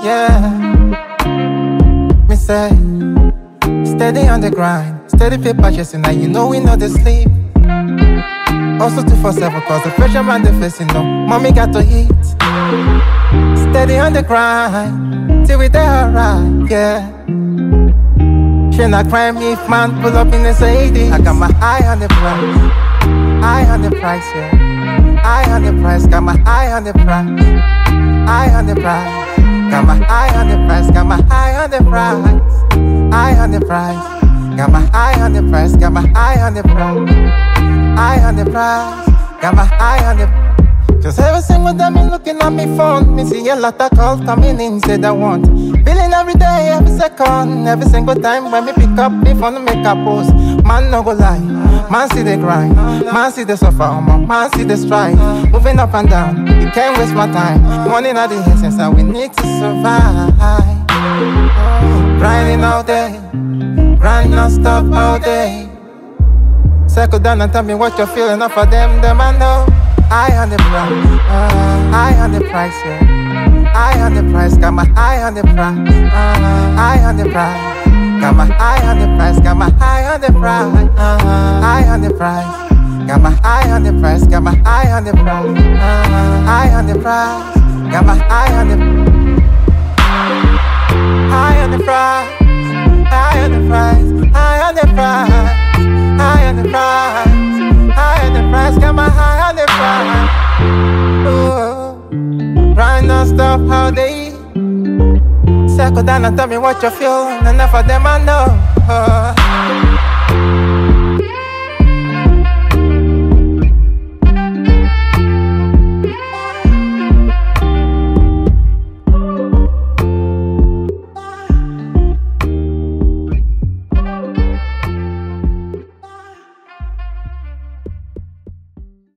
Yeah, me say, steady on the grind, steady paper chasing, and you know we know the sleep. Also 247, cause the pressure man they facing, no, mommy got to eat. Steady on the grind, till we there alright, yeah. She not crying me if man pull up in the Sadie. I got my eye on the price, eye on the price, yeah. Eye on the price, got my eye on the price, eye on the price. Got my eye on the price, got my eye on the price, eye on the price. Got my eye on the price, got my eye on the price, eye on the price. Got my eye on the. Just every single time me looking at me phone, me see a lot of calls coming in, said I want. Feeling every day, every second, every single time when me pick up me phone to make a post. Man no go lie, man see the grind, man see the suffer, man see the strife. Moving up and down, you can't waste my time. Money not the essence and we need to survive. Grinding all day, grind non-stop all day. Circle down and tell me what you're feeling. Off of them I know. Eye on the price, eye on the price, yeah. Eye on the price, got my eye on the price, eye on the price. Got my eye on the price, got my eye on the price, eye on the price. Got my eye on the price, got my eye on the price, eye on the price. Got my eye on the eye on the price, eye on the price, eye on the price, eye on the price. High on the price, got my eye on the price. Grind non-stop all day. Circle down and tell me what you feel. Enough of them I know.